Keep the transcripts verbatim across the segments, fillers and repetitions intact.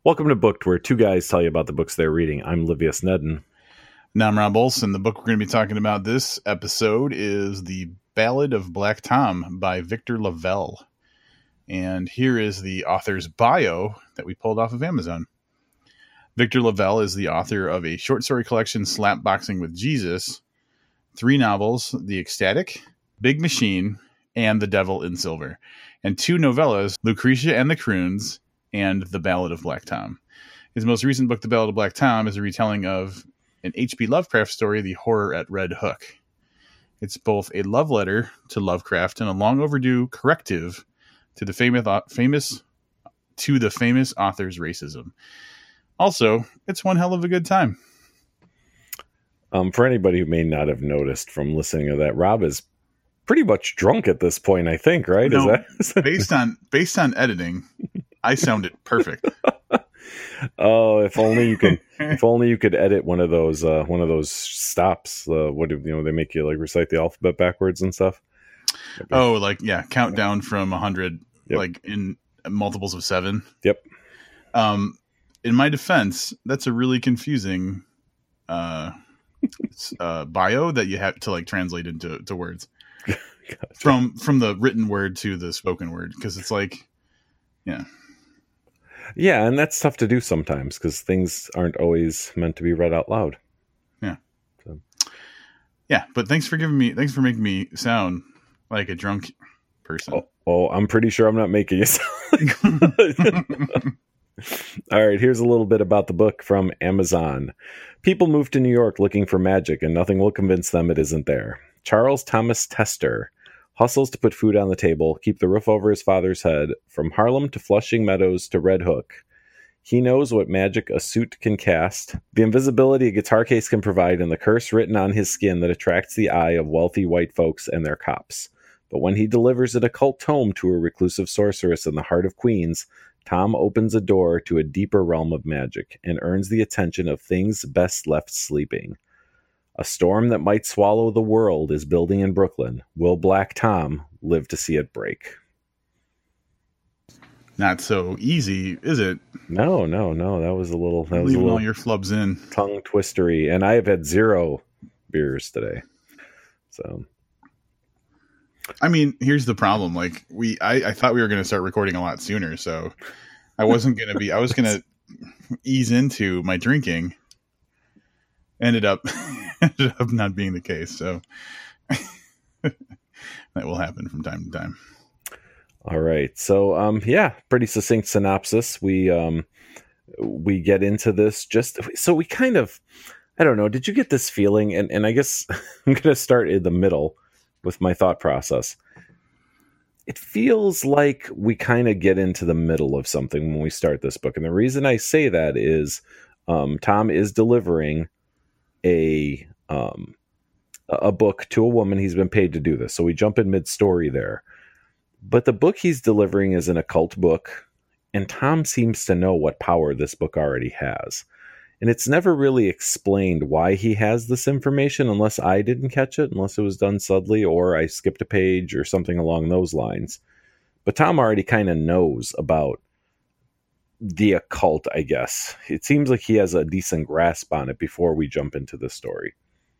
Welcome to Booked, where two guys tell you about the books they're reading. I'm Livius Nedden. Now I'm Rob Olson. The book we're going to be talking about this episode is The Ballad of Black Tom by Victor LaValle. And here is the author's bio that we pulled off of Amazon. Victor LaValle is the author of a short story collection, Slapboxing with Jesus, three novels, The Ecstatic, Big Machine, and The Devil in Silver, and two novellas, Lucretia and the Croons, and The Ballad of Black Tom. His most recent book, The Ballad of Black Tom, is a retelling of an H P Lovecraft story, The Horror at Red Hook. It's both a love letter to Lovecraft and a long overdue corrective to the famous, famous to the famous author's racism. Also, it's one hell of a good time. Um, for anybody who may not have noticed from listening to that, Rob is pretty much drunk at this point, I think, right? No, is that based on based on editing, I sounded perfect. Oh, if only you could! If only you could edit one of those, uh, one of those stops. Uh, what do you know? They make you like recite the alphabet backwards and stuff. Oh, like yeah, countdown from a hundred, Yep. like in multiples of seven. Yep. Um, in my defense, that's a really confusing uh, uh, bio that you have to like translate into to words Gotcha. from from the written word to the spoken word, because it's like, yeah. Yeah, and that's tough to do sometimes because things aren't always meant to be read out loud. Yeah. So. Yeah, but thanks for giving me, thanks for making me sound like a drunk person. Oh, oh I'm pretty sure I'm not making it sound like All right, here's a little bit about the book from Amazon. People move to New York looking for magic, and nothing will convince them it isn't there. Charles Thomas Tester hustles to put food on the table, keep the roof over his father's head, from Harlem to Flushing Meadows to Red Hook. He knows what magic a suit can cast, the invisibility a guitar case can provide, and the curse written on his skin that attracts the eye of wealthy white folks and their cops. But when he delivers an occult tome to a reclusive sorceress in the heart of Queens, Tom opens a door to a deeper realm of magic and earns the attention of things best left sleeping. A storm that might swallow the world is building in Brooklyn. Will Black Tom live to see it break? Not so easy, is it? No, no, no. That was a little. That was Leaving a little all your flubs in. tongue twistery, and I have had zero beers today. So, I mean, here's the problem. Like we, I, I thought we were going to start recording a lot sooner, so I wasn't going to be. I was going to ease into my drinking. Ended up, ended up not being the case. So that will happen from time to time. all right. So, um, yeah, pretty succinct synopsis. We, um, we get into this just so we kind of, I don't know. Did you get this feeling? And and I guess I'm going to start in the middle with my thought process. It feels like we kind of get into the middle of something when we start this book. And the reason I say that is um, Tom is delivering a um, a book to a woman. He's been paid to do this. So we jump in mid-story there. But the book he's delivering is an occult book. And Tom seems to know what power this book already has. And it's never really explained why he has this information unless I didn't catch it, unless it was done subtly or I skipped a page or something along those lines. But Tom already kind of knows about the occult, I guess. It seems like he has a decent grasp on it before we jump into the story.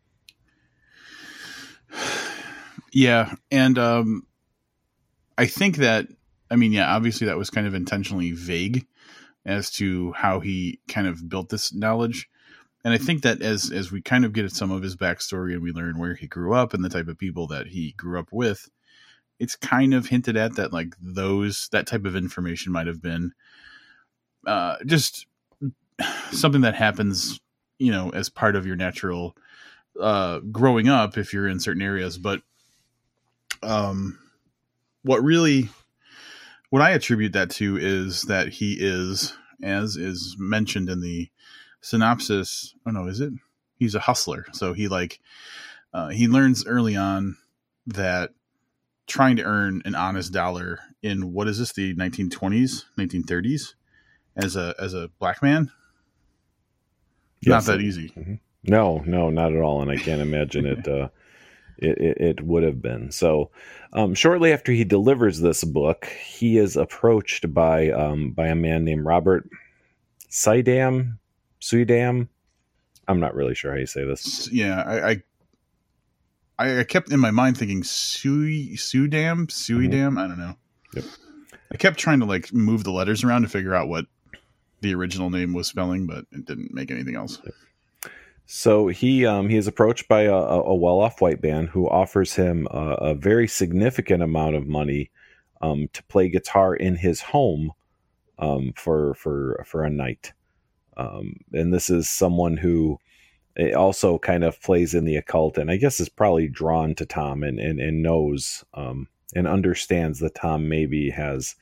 Yeah. And um, I think that, I mean, yeah, obviously that was kind of intentionally vague as to how he kind of built this knowledge. And I think that as as we kind of get at some of his backstory and we learn where he grew up and the type of people that he grew up with, it's kind of hinted at that like those, that type of information might have been uh, just something that happens, you know, as part of your natural uh, growing up if you're in certain areas. But um, what really... what I attribute that to is that he is, as is mentioned in the synopsis. Oh no, is it? He's a hustler. So he like, uh, he learns early on that trying to earn an honest dollar in what is this? The nineteen twenties, nineteen thirties as a, as a black man. Yes. Not that easy. Mm-hmm. No, no, not at all. And I can't imagine it, uh, It, it, it would have been. So um, shortly after he delivers this book, he is approached by um, by a man named Robert Sidam, Suidam. I'm not really sure how you say this. Yeah, I, I, I kept in my mind thinking Sui, Sudam, Suidam. Mm-hmm. I don't know. Yep. I kept trying to like move the letters around to figure out what the original name was spelling, but it didn't make anything else. Yep. So he um, he is approached by a, a well-off white man who offers him a, a very significant amount of money um, to play guitar in his home um, for for for a night. Um, and this is someone who also kind of plays in the occult, and I guess is probably drawn to Tom and and, and knows um, and understands that Tom maybe has,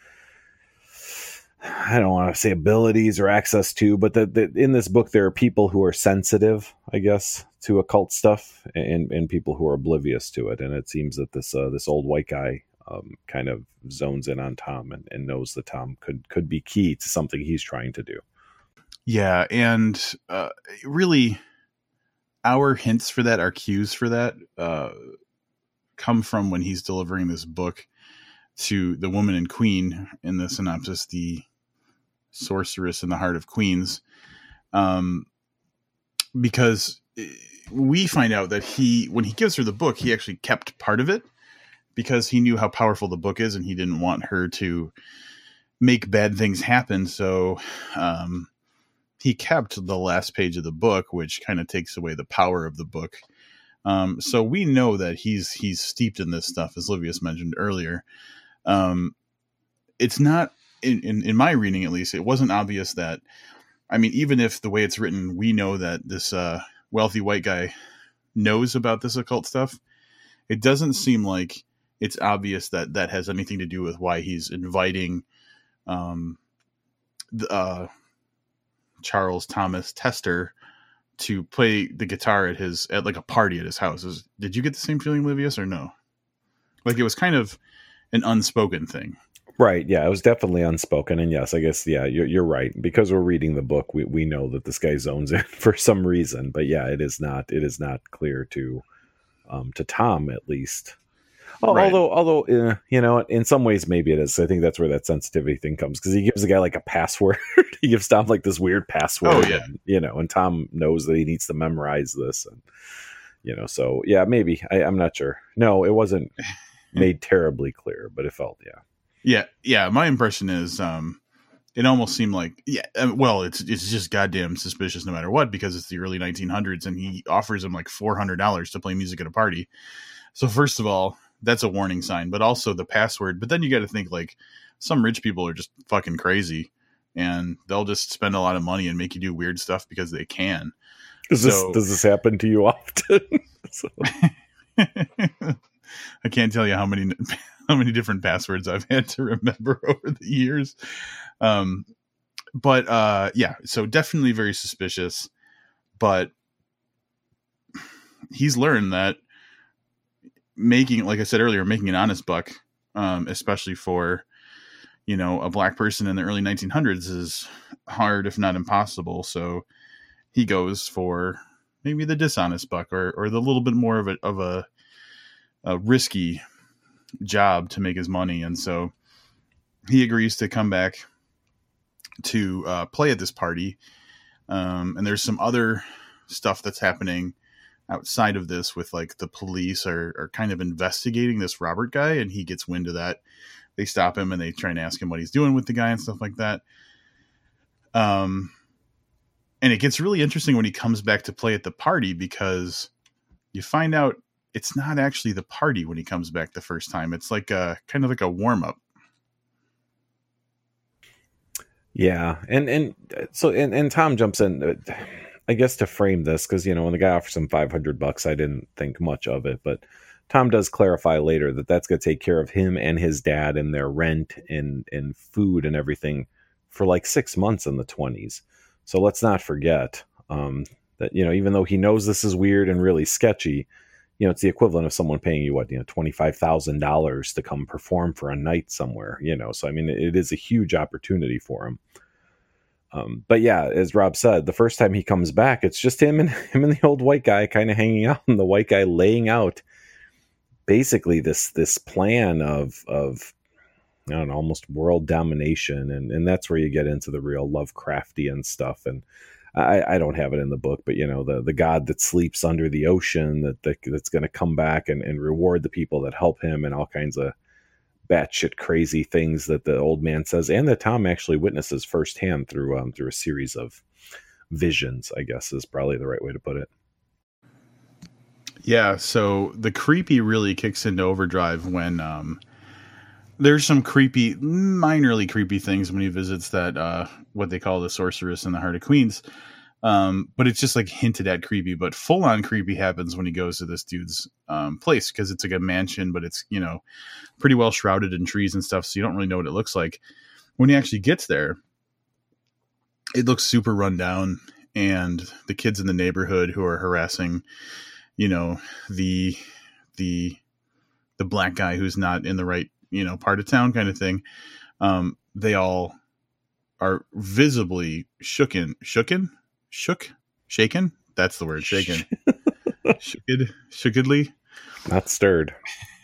I don't want to say abilities or access to, but that in this book there are people who are sensitive, I guess, to occult stuff, and, and people who are oblivious to it. And it seems that this uh, this old white guy um, kind of zones in on Tom and, and knows that Tom could could be key to something he's trying to do. Yeah, and uh, really, our hints for that, our cues for that, uh, come from when he's delivering this book to the woman in Queen in the synopsis, the sorceress in the heart of Queens, um, because we find out that he, when he gives her the book, he actually kept part of it because he knew how powerful the book is and he didn't want her to make bad things happen. So um, he kept the last page of the book, which kind of takes away the power of the book. Um, so we know that he's he's steeped in this stuff, as Livius mentioned earlier. Um, it's not, in, in, in my reading at least, it wasn't obvious that, I mean, even if the way it's written, we know that this uh, wealthy white guy knows about this occult stuff, it doesn't seem like it's obvious that that has anything to do with why he's inviting um, the, uh, Charles Thomas Tester to play the guitar at his, at like a party at his house. Is, did you get the same feeling, Livius, or no? Like it was kind of an unspoken thing. Right. Yeah, it was definitely unspoken. And yes, I guess, yeah, you're, you're right. Because we're reading the book, we, we know that this guy zones in for some reason. But yeah, it is not, it is not clear to, um, to Tom, at least. Oh, right. Although, although, uh, you know, in some ways, maybe it is. I think that's where that sensitivity thing comes, because he gives the guy like a password. He gives Tom like this weird password. Oh, yeah. And, you know, and Tom knows that he needs to memorize this. And, you know, so yeah, maybe. I, I'm not sure. No, it wasn't made terribly clear, but it felt, yeah. Yeah, yeah. My impression is, um, it almost seemed like, yeah. Well, it's it's just goddamn suspicious no matter what, because it's the early nineteen hundreds, and he offers him like four hundred dollars to play music at a party. So first of all, that's a warning sign, but also the password. But then you got to think like some rich people are just fucking crazy, and they'll just spend a lot of money and make you do weird stuff because they can. Does so, this does this happen to you often? So. I can't tell you how many how many different passwords I've had to remember over the years. Um, but uh, yeah, so definitely very suspicious. But he's learned that making, like I said earlier, making an honest buck, um, especially for, you know, a black person in the early nineteen hundreds, is hard, if not impossible. So he goes for maybe the dishonest buck, or or the little bit more of a of a a risky job to make his money. And so he agrees to come back to uh, play at this party. Um, and there's some other stuff that's happening outside of this with like the police are, are kind of investigating this Robert guy, and he gets wind of that. They stop him and they try and ask him what he's doing with the guy and stuff like that. Um, and it gets really interesting when he comes back to play at the party, because you find out it's not actually the party when he comes back the first time. It's like a kind of like a warm up. Yeah. And, and so, and, and Tom jumps in, I guess, to frame this, because, you know, when the guy offers him five hundred bucks, I didn't think much of it, but Tom does clarify later that that's going to take care of him and his dad and their rent and, and food and everything for like six months in the twenties. So let's not forget um, that, you know, even though he knows this is weird and really sketchy, you know, it's the equivalent of someone paying you what, you know, twenty-five thousand dollars to come perform for a night somewhere, you know? So, I mean, it is a huge opportunity for him. Um, but yeah, as Rob said, the first time he comes back, it's just him and him and the old white guy kind of hanging out, and the white guy laying out basically this, this plan of, of, I don't know, almost world domination, and and that's where you get into the real Lovecraftian stuff. And I, I don't have it in the book, but you know, the the god that sleeps under the ocean that, that that's going to come back and, and reward the people that help him, and all kinds of batshit crazy things that the old man says, and that Tom actually witnesses firsthand through um through a series of visions, I guess is probably the right way to put it. Yeah, so the creepy really kicks into overdrive when um, there's some creepy, minorly creepy things when he visits that, uh, what they call the sorceress in the Heart of Queens. Um, but it's just like hinted at creepy, but full on creepy happens when he goes to this dude's um, place, because it's like a mansion, but it's, you know, pretty well shrouded in trees and stuff. So you don't really know what it looks like. When he actually gets there, it looks super run down, and the kids in the neighborhood who are harassing, you know, the, the, the black guy who's not in the right, you know, part of town kind of thing. Um, they all are visibly shooken, shooken, shook, shaken. That's the word, shaken. Shooked, shookedly. Not stirred.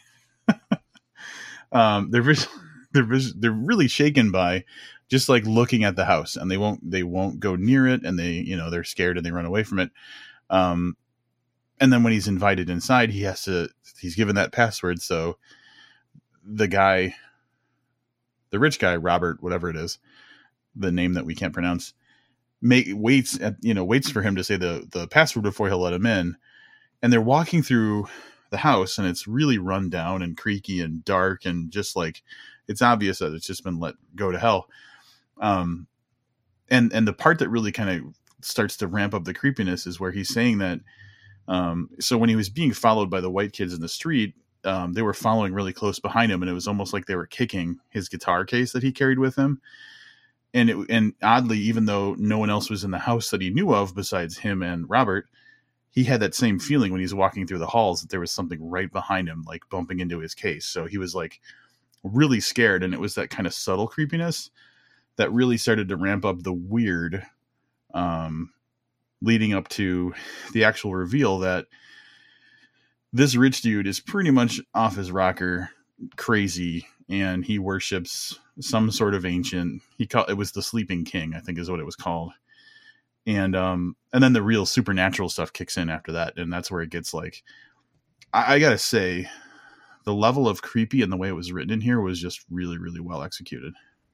um, they're, they're, they're really shaken by just like looking at the house, and they won't, they won't go near it. And they, you know, they're scared and they run away from it. Um, And then when he's invited inside, he has to, he's given that password. So the guy, the rich guy, Robert, whatever it is, the name that we can't pronounce, make, waits at, you know, waits for him to say the, the password before he'll let him in. And they're walking through the house, and it's really run down and creaky and dark, and just like, it's obvious that it's just been let go to hell. Um, and, and the part that really kind of starts to ramp up the creepiness is where he's saying that, Um, so when he was being followed by the white kids in the street, um, they were following really close behind him, and it was almost like they were kicking his guitar case that he carried with him. And it, and oddly, even though no one else was in the house that he knew of besides him and Robert, he had that same feeling when he was walking through the halls that there was something right behind him, like bumping into his case. So he was like really scared, and it was that kind of subtle creepiness that really started to ramp up the weird, um, leading up to the actual reveal that this rich dude is pretty much off his rocker, crazy, and he worships some sort of ancient, he called it was the Sleeping King, I think is what it was called. And, um, and then the real supernatural stuff kicks in after that. And that's where it gets like, I, I gotta say, the level of creepy and the way it was written in here was just really, really well executed.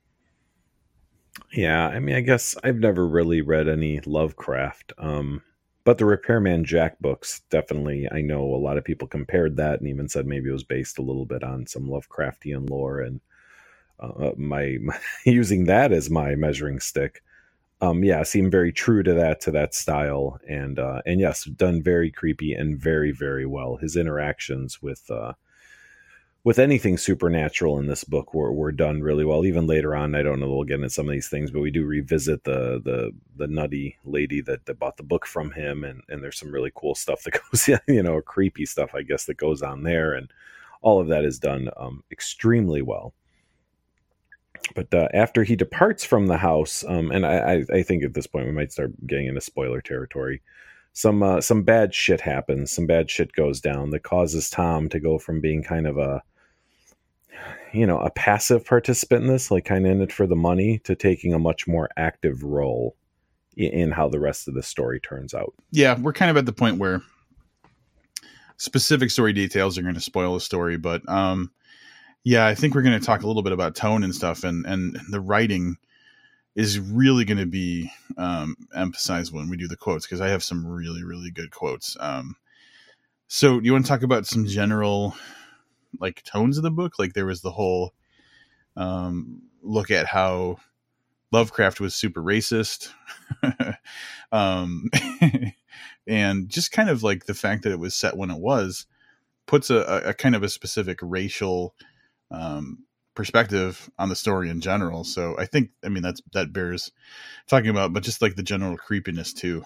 Yeah, I mean, I guess I've never really read any Lovecraft, um, but the Repairman Jack books, definitely, I know a lot of people compared that and even said maybe it was based a little bit on some Lovecraftian lore, and uh, my, my using that as my measuring stick, um, yeah, seemed very true to that, to that style, and uh, and yes, done very creepy and very, very well. His interactions with uh, with anything supernatural in this book were, were done really well. Even later on, I don't know, we'll get into some of these things, but we do revisit the the the nutty lady that, that bought the book from him, and, and there's some really cool stuff that goes, you know, creepy stuff, I guess, that goes on there, and all of that is done um, extremely well. But uh, after he departs from the house, um, and I, I, I think at this point we might start getting into spoiler territory, some uh, some bad shit happens, some bad shit goes down that causes Tom to go from being kind of a, you know, a passive participant in this, like kind of in it for the money, to taking a much more active role in, in how the rest of the story turns out. Yeah, we're kind of at the point where specific story details are going to spoil the story, but um, yeah, I think we're going to talk a little bit about tone and stuff, and, and the writing is really going to be um, emphasized when we do the quotes, because I have some really, really good quotes. Um, so you want to talk about some general like tones of the book? Like there was the whole um, look at how Lovecraft was super racist. um, and just kind of like the fact that it was set when it was puts a, a kind of a specific racial um, perspective on the story in general. So I think, I mean, that's, that bears talking about, but just like the general creepiness too.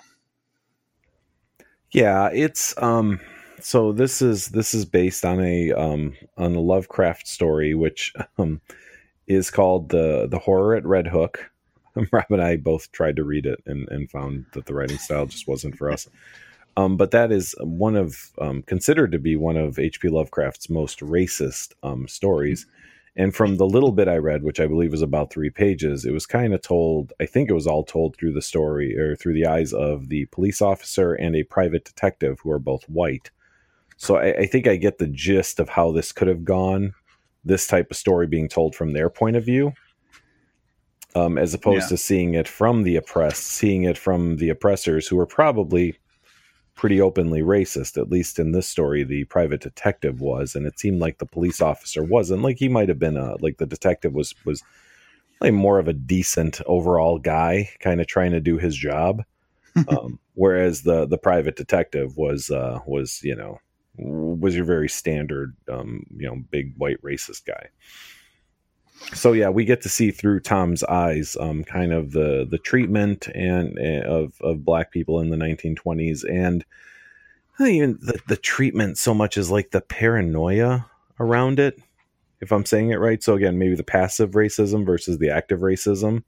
Yeah, it's, um, so this is, this is based on a, um, on a Lovecraft story, which, um, is called the, the Horror at Red Hook. Rob and I both tried to read it and, and found that the writing style just wasn't for us. Um, but that is one of, um, considered to be one of H P Lovecraft's most racist um, stories. And from the little bit I read, which I believe was about three pages, it was kind of told, I think it was all told through the story or through the eyes of the police officer and a private detective who are both white. So I, I think I get the gist of how this could have gone, this type of story being told from their point of view, um, as opposed Yeah. to seeing it from the oppressed, seeing it from the oppressors who were probably pretty openly racist. At least in this story, the private detective was, and it seemed like the police officer wasn't. Like he might have been a, like the detective was, was like more of a decent overall guy, kind of trying to do his job. um, whereas the, the private detective was, uh, was, you know, was your very standard, um, you know, big white racist guy. So yeah, we get to see through Tom's eyes, um, kind of the the treatment and uh, of of black people in the nineteen twenties, and not even the the treatment so much as like the paranoia around it, if I'm saying it right. So again, maybe the passive racism versus the active racism.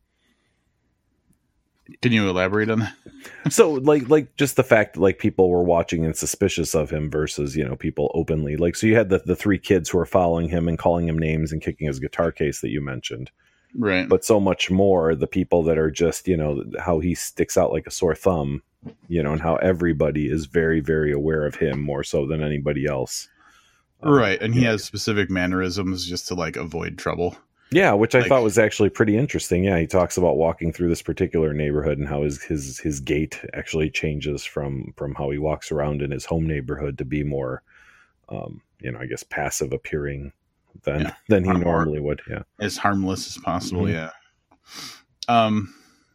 Can you elaborate on that? So like like just the fact that like people were watching and suspicious of him versus, you know, people openly, like, so you had the, the three kids who were following him and calling him names and kicking his guitar case that you mentioned. Right. But so much more the people that are just, you know, how he sticks out like a sore thumb, you know, and how everybody is very, very aware of him more so than anybody else. Um, right. And he yeah. has specific mannerisms just to like avoid trouble. Yeah, which I like, thought was actually pretty interesting. Yeah, he talks about walking through this particular neighborhood and how his his his gait actually changes from from how he walks around in his home neighborhood to be more, um, you know, I guess passive appearing than yeah. than he Or, normally would. Yeah, as harmless as possible. Mm-hmm. Yeah. Um.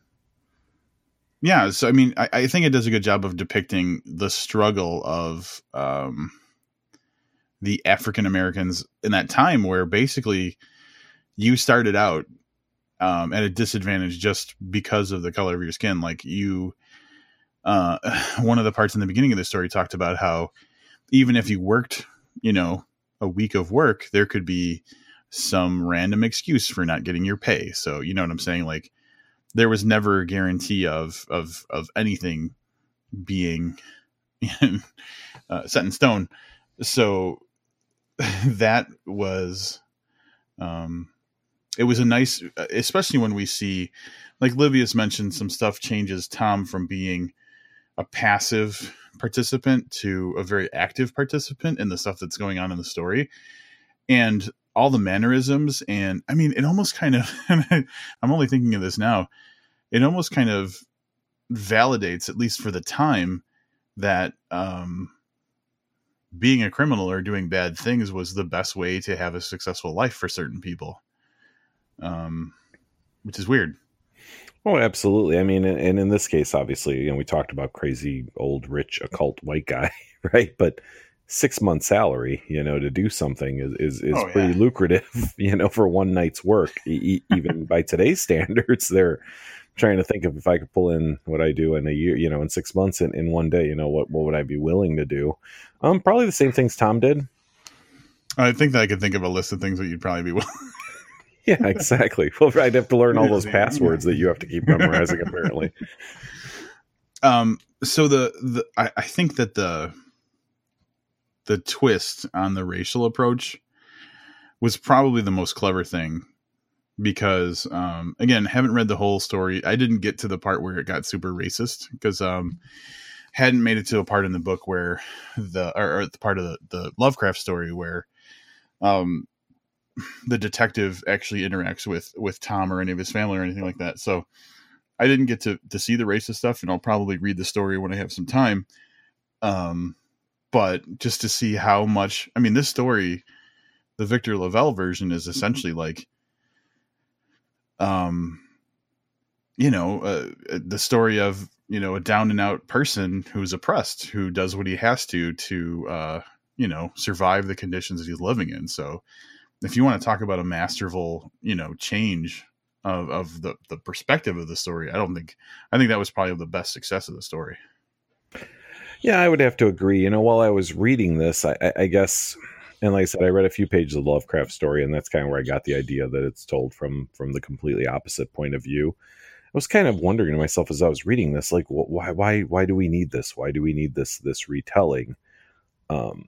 Yeah. So I mean, I, I think it does a good job of depicting the struggle of um, the African Americans in that time, where basically you started out um, at a disadvantage just because of the color of your skin. Like you, uh, one of the parts in the beginning of the story talked about how even if you worked, you know, a week of work, there could be some random excuse for not getting your pay. So, you know what I'm saying? Like there was never a guarantee of, of, of anything being uh, set in stone. So that was, um, it was a nice, especially when we see, like Livius mentioned, some stuff changes Tom from being a passive participant to a very active participant in the stuff that's going on in the story. And all the mannerisms. And I mean, it almost kind of, I'm only thinking of this now, it almost kind of validates, at least for the time, that um, being a criminal or doing bad things was the best way to have a successful life for certain people. Um, which is weird. Oh, absolutely. I mean, and, and in this case, obviously, you know, we talked about crazy old rich occult white guy, right? But six months salary, you know, to do something is is, is oh, pretty yeah. lucrative, you know, for one night's work. E- even by today's standards, they're trying to think of if I could pull in what I do in a year, you know, in six months in, in one day, you know, what what would I be willing to do? Um, probably the same things Tom did. I think that I could think of a list of things that you'd probably be willing. Yeah, exactly. Well, I'd have to learn all those passwords that you have to keep memorizing, apparently. Um. So the the I, I think that the the twist on the racial approach was probably the most clever thing, because um again, haven't read the whole story. I didn't get to the part where it got super racist because um hadn't made it to a part in the book where the or, or the part of the, the Lovecraft story where um. the detective actually interacts with, with Tom or any of his family or anything like that. So I didn't get to, to see the racist stuff, and I'll probably read the story when I have some time. Um, but just to see how much, I mean, this story, the Victor Lavelle version is essentially like, um, you know, uh, the story of, you know, a down and out person who's oppressed, who does what he has to, to, uh, you know, survive the conditions that he's living in. So, if you want to talk about a masterful, you know, change of, of the, the perspective of the story, I don't think, I think that was probably the best success of the story. Yeah, I would have to agree. You know, while I was reading this, I, I, I guess, and like I said, I read a few pages of the Lovecraft story, and that's kind of where I got the idea that it's told from, from the completely opposite point of view. I was kind of wondering to myself as I was reading this, like, why, why, why do we need this? Why do we need this, this retelling? Um,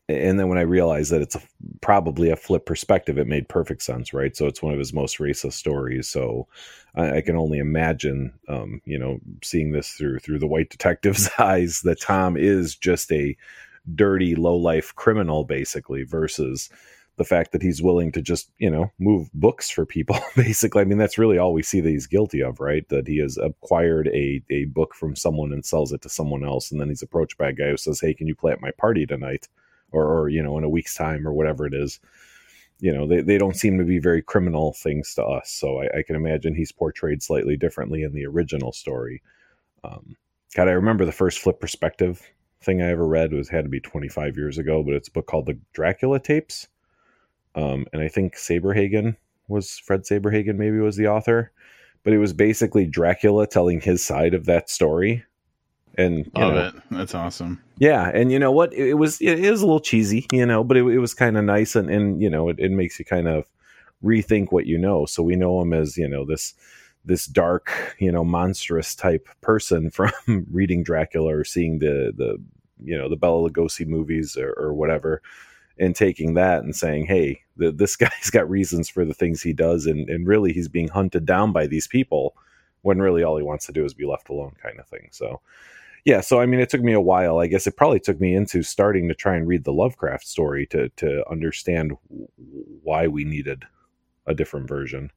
and then when I realized that it's a, probably a flip perspective, it made perfect sense, right? So it's one of his most racist stories. So I, I can only imagine, um, you know, seeing this through through the white detective's eyes, that Tom is just a dirty, low life criminal, basically, versus the fact that he's willing to just, you know, move books for people. Basically, I mean, that's really all we see that he's guilty of, right? That he has acquired a a book from someone and sells it to someone else, and then he's approached by a guy who says, "Hey, can you play at my party tonight?" Or, or, you know, in a week's time or whatever it is. You know, they, they don't seem to be very criminal things to us. So I, I can imagine he's portrayed slightly differently in the original story. Um, God, I remember the first flip perspective thing I ever read was had to be twenty-five years ago, but it's a book called The Dracula Tapes. Um, and I think Saberhagen was, Fred Saberhagen maybe was the author. But it was basically Dracula telling his side of that story. And you Love know, it. That's awesome. Yeah, and you know what? It, it was it is a little cheesy, you know, but it, it was kind of nice, and, and you know, it, it makes you kind of rethink what you know. So we know him as, you know, this this dark, you know, monstrous type person from reading Dracula or seeing the the you know the Bela Lugosi movies or, or whatever, and taking that and saying, hey, the, this guy's got reasons for the things he does, and and really he's being hunted down by these people when really all he wants to do is be left alone, kind of thing. So. Yeah, so I mean, it took me a while. I guess it probably took me into starting to try and read the Lovecraft story to to understand why we needed a different version.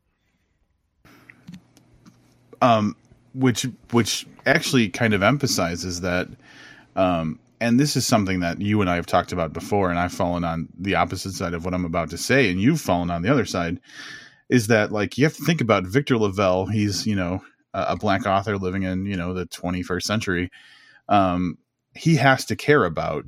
Um, which which actually kind of emphasizes that, um, and this is something that you and I have talked about before, and I've fallen on the opposite side of what I'm about to say, and you've fallen on the other side, is that, like, you have to think about Victor LaValle. He's, you know, a, a black author living in, you know, the twenty-first century. Um, he has to care about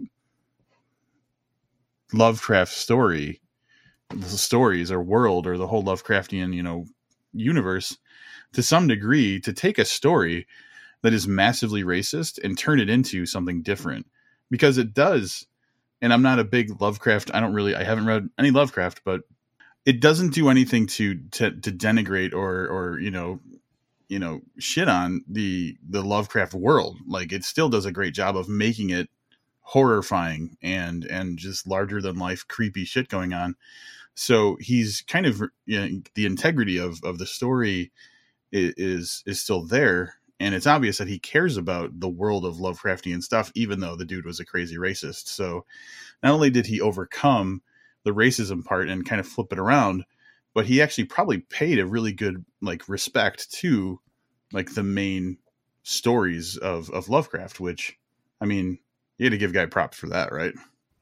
Lovecraft's story, the stories or world, or the whole Lovecraftian, you know, universe to some degree, to take a story that is massively racist and turn it into something different, because it does. And I'm not a big Lovecraft. I don't really, I haven't read any Lovecraft, but it doesn't do anything to, to, to denigrate or, or, you know, you know, shit on the, the Lovecraft world. Like, it still does a great job of making it horrifying and, and just larger than life, creepy shit going on. So he's kind of, you know, the integrity of, of the story is, is, is still there. And it's obvious that he cares about the world of Lovecraftian stuff, even though the dude was a crazy racist. So not only did he overcome the racism part and kind of flip it around, but he actually probably paid a really good, like, respect to, like, the main stories of, of Lovecraft, which, I mean, you had to give guy props for that, right?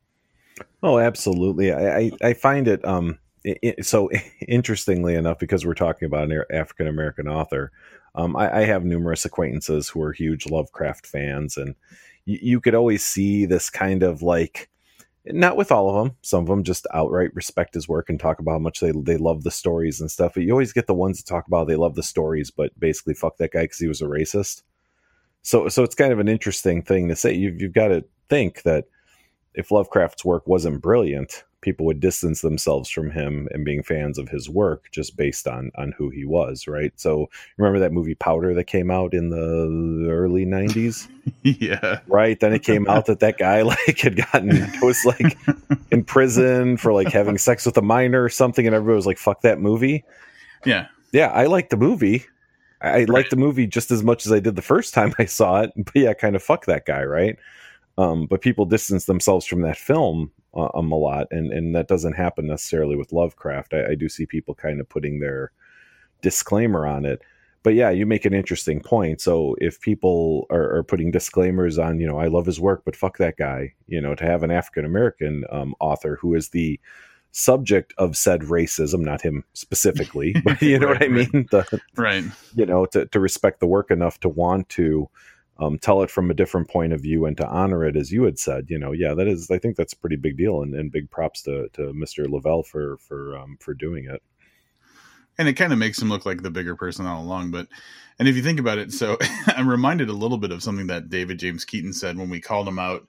Oh, absolutely. I, I, I find it, um, it, so interestingly enough, because we're talking about an African-American author, um, I, I have numerous acquaintances who are huge Lovecraft fans, and you, you could always see this kind of, like, not with all of them. Some of them just outright respect his work and talk about how much they they love the stories and stuff. But you always get the ones that talk about they love the stories, but basically fuck that guy because he was a racist. So so it's kind of an interesting thing to say. You've you've got to think that if Lovecraft's work wasn't brilliant, people would distance themselves from him and being fans of his work just based on on who he was, right? So remember that movie Powder that came out in the early nineties? Yeah. Right. Then it came out that that guy like had gotten was like in prison for like having sex with a minor or something, and everybody was like, fuck that movie. Yeah. Yeah, I liked the movie. I right. liked the movie just as much as I did the first time I saw it. But yeah, kind of fuck that guy, right? Um, but people distance themselves from that film uh, um, a lot, and, and that doesn't happen necessarily with Lovecraft. I, I do see people kind of putting their disclaimer on it. But yeah, you make an interesting point. So if people are, are putting disclaimers on, you know, I love his work, but fuck that guy, you know, to have an African-American um, author who is the subject of said racism, not him specifically, but you know right, what I mean? Right. The, right. You know, to, to respect the work enough to want to um, tell it from a different point of view and to honor it, as you had said, you know, yeah, that is, I think that's a pretty big deal, and, and big props to, to Mister LaValle for, for, um, for doing it. And it kind of makes him look like the bigger person all along. But, and if you think about it, so I'm reminded a little bit of something that David James Keaton said when we called him out.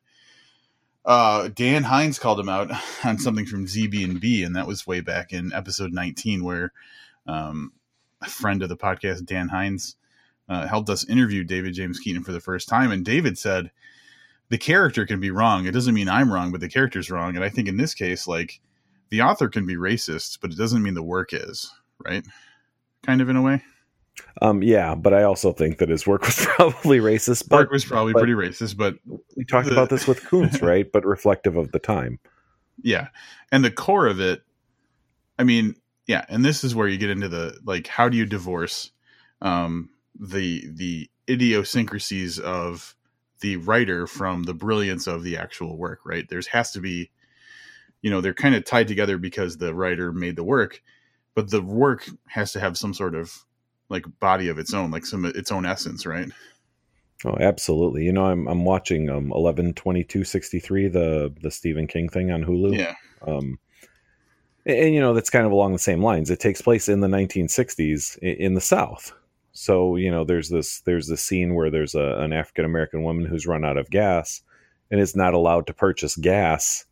Uh, Dan Hines called him out on something from Z B and B, and that was way back in episode nineteen, where um, a friend of the podcast, Dan Hines, uh, helped us interview David James Keaton for the first time. And David said the character can be wrong. It doesn't mean I'm wrong, but the character's wrong. And I think in this case, like, the author can be racist, but it doesn't mean the work is, right? Kind of in a way. Um, yeah, but I also think that his work was probably racist. But, work was probably but pretty racist, but we talked the, about this with Kuntz, right? But reflective of the time. Yeah. And the core of it, I mean, yeah. And this is where you get into the, like, how do you divorce um, the, the idiosyncrasies of the writer from the brilliance of the actual work, right? There's has to be, you know, they're kind of tied together because the writer made the work, but the work has to have some sort of like body of its own, like some its own essence, right? Oh, absolutely. You know, I'm I'm watching um eleven twenty-two sixty-three, the the Stephen King thing on Hulu. Yeah. Um, and, and you know, that's kind of along the same lines. It takes place in the nineteen sixties in, in the South. So, you know, there's this there's this scene where there's a, an African American woman who's run out of gas and is not allowed to purchase gas.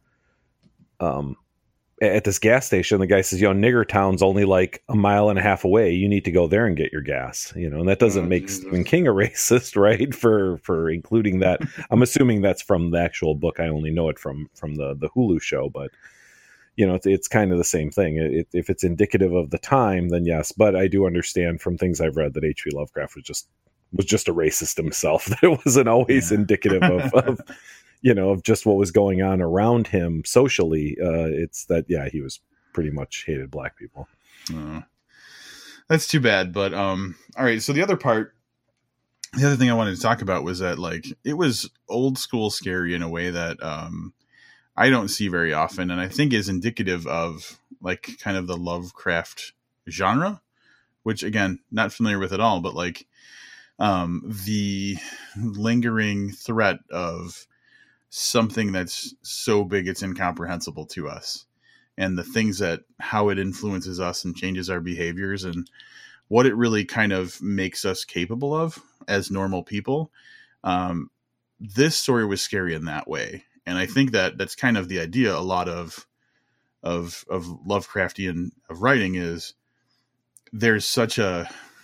Um, at this gas station, the guy says, "Yo, Nigger Town's only like a mile and a half away. You need to go there and get your gas." You know, and that doesn't oh, make Jesus. Stephen King a racist, right? For for including that. I'm assuming that's from the actual book. I only know it from from the the Hulu show, but you know, it's, it's kind of the same thing. It, if it's indicative of the time, then yes. But I do understand from things I've read that H P Lovecraft was just was just a racist himself. That it wasn't always yeah. indicative of, of you know, of just what was going on around him socially. Uh, it's that, yeah, he was pretty much hated black people. Uh, that's too bad. But um, all right. So the other part, the other thing I wanted to talk about was that, like, it was old school scary in a way that um, I don't see very often, and I think is indicative of like kind of the Lovecraft genre, which again, not familiar with at all, but like um, the lingering threat of something that's so big it's incomprehensible to us, and the things that how it influences us and changes our behaviors and what it really kind of makes us capable of as normal people. Um, this story was scary in that way. And I think that that's kind of the idea. A lot of, of, of Lovecraftian of writing is there's such a,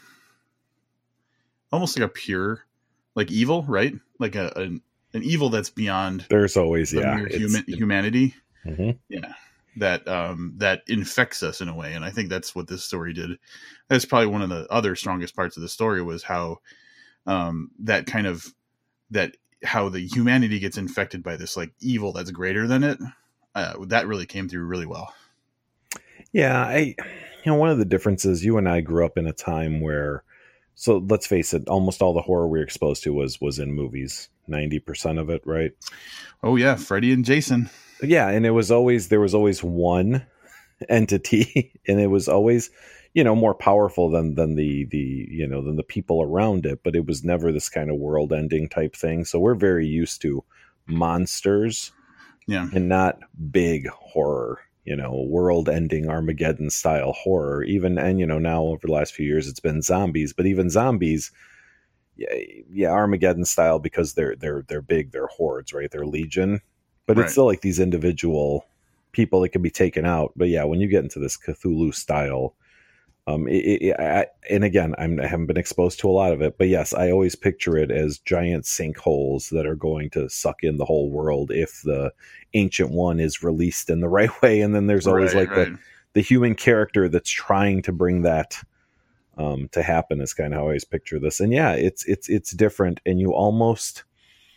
almost like a pure, like evil, right? Like a, an, an evil that's beyond there's always, the yeah, mere human, humanity. Mm-hmm. Yeah. That, um, that infects us in a way. And I think that's what this story did. That's probably one of the other strongest parts of the story was how, um, that kind of, that, how the humanity gets infected by this like evil that's greater than it. Uh, that really came through really well. Yeah. I, you know, one of the differences, you and I grew up in a time where, so let's face it, almost all the horror we were exposed to was, was in movies, ninety percent of it. Right. Oh yeah. Freddy and Jason. Yeah. And it was always, there was always one entity and it was always, you know, more powerful than, than the, the, you know, than the people around it, but it was never this kind of world ending type thing. So we're very used to monsters, yeah, and not big horror, you know, world ending Armageddon style horror. Even, and, you know, now over the last few years, it's been zombies, but even zombies, yeah, yeah, Armageddon style, because they're, they're, they're big, they're hordes, right? They're legion, but right. It's still like these individual people that can be taken out. But yeah, when you get into this Cthulhu style, Um, it, it, I, and again, I'm, I haven't been exposed to a lot of it, but yes, I always picture it as giant sinkholes that are going to suck in the whole world if the Ancient One is released in the right way. And then there's always right, like right. the, the human character that's trying to bring that um, to happen is kind of how I always picture this. And yeah, it's, it's, it's different. And you almost,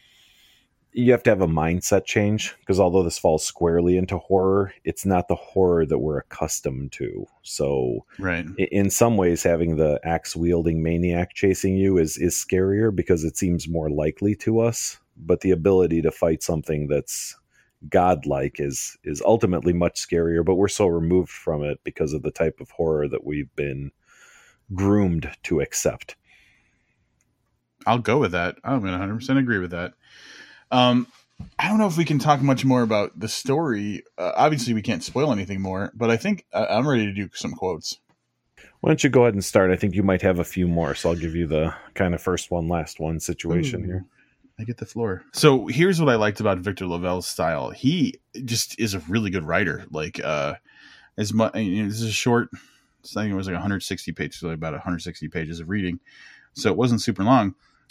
you have to have a mindset change, because although this falls squarely into horror, it's not the horror that we're accustomed to. So right. in some ways, having the axe wielding maniac chasing you is, is scarier because it seems more likely to us, but the ability to fight something that's godlike is, is ultimately much scarier, but we're so removed from it because of the type of horror that we've been groomed to accept. I'll go with that. I'm going to one hundred percent agree with that. Um, I don't know if we can talk much more about the story. Uh, obviously, we can't spoil anything more, but I think uh, I'm ready to do some quotes. Why don't you go ahead and start? I think you might have a few more, so I'll give you the kind of first one, last one situation. Ooh, here. I get the floor. So here's what I liked about Victor LaValle's style. He just is a really good writer. Like, uh, as much, you know, this is a short, I think it was like one hundred sixty pages, so about one hundred sixty pages of reading. So it wasn't super long.